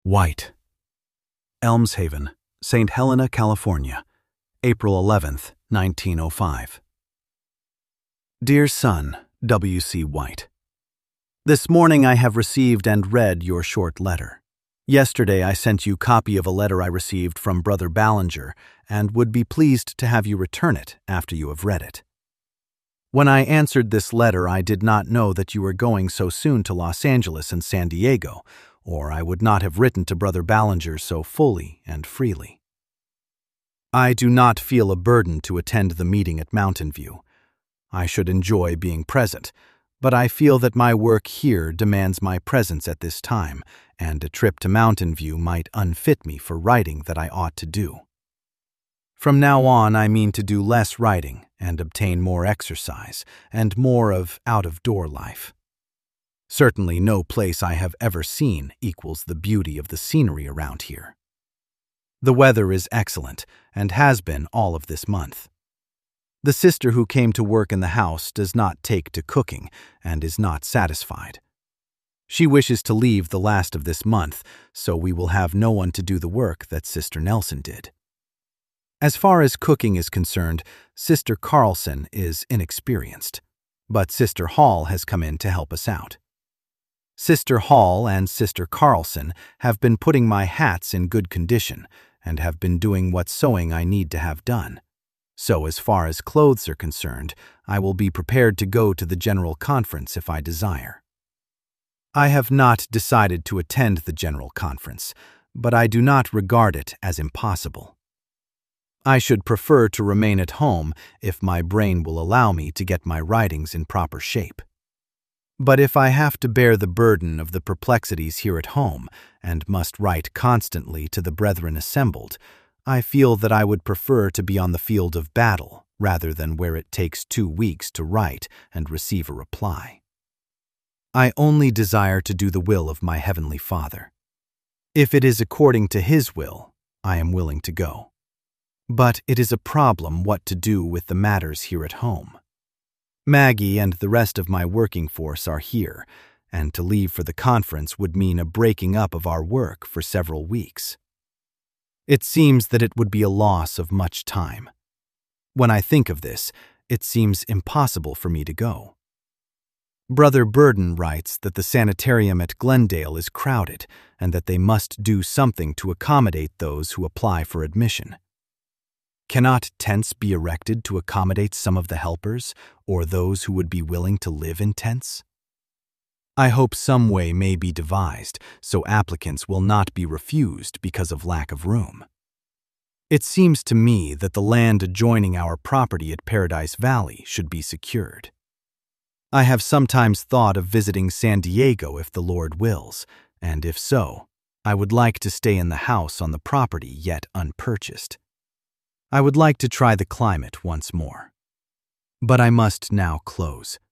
White. Elmshaven, St. Helena, California, April 11th, 1905. Dear son, W.C. White, this morning I have received and read your short letter. Yesterday I sent you copy of a letter I received from Brother Ballinger and would be pleased to have you return it after you have read it. When I answered this letter, I did not know that you were going so soon to Los Angeles and San Diego, or I would not have written to Brother Ballinger so fully and freely. I do not feel a burden to attend the meeting at Mountain View. I should enjoy being present, but I feel that my work here demands my presence at this time, and a trip to Mountain View might unfit me for writing that I ought to do. From now on, I mean to do less writing and obtain more exercise and more of out-of-door life. Certainly no place I have ever seen equals the beauty of the scenery around here. The weather is excellent and has been all of this month. The sister who came to work in the house does not take to cooking and is not satisfied. She wishes to leave the last of this month, so we will have no one to do the work that Sister Nelson did. As far as cooking is concerned, Sister Carlson is inexperienced, but Sister Hall has come in to help us out. Sister Hall and Sister Carlson have been putting my hats in good condition and have been doing what sewing I need to have done. So as far as clothes are concerned, I will be prepared to go to the General Conference if I desire. I have not decided to attend the General Conference, but I do not regard it as impossible. I should prefer to remain at home if my brain will allow me to get my writings in proper shape. But if I have to bear the burden of the perplexities here at home and must write constantly to the brethren assembled, I feel that I would prefer to be on the field of battle rather than where it takes 2 weeks to write and receive a reply. I only desire to do the will of my Heavenly Father. If it is according to His will, I am willing to go. But it is a problem what to do with the matters here at home. Maggie and the rest of my working force are here, and to leave for the conference would mean a breaking up of our work for several weeks. It seems that it would be a loss of much time. When I think of this, it seems impossible for me to go. Brother Burden writes that the sanitarium at Glendale is crowded and that they must do something to accommodate those who apply for admission. Cannot tents be erected to accommodate some of the helpers or those who would be willing to live in tents? I hope some way may be devised so applicants will not be refused because of lack of room. It seems to me that the land adjoining our property at Paradise Valley should be secured. I have sometimes thought of visiting San Diego if the Lord wills, and if so, I would like to stay in the house on the property yet unpurchased. I would like to try the climate once more. But I must now close.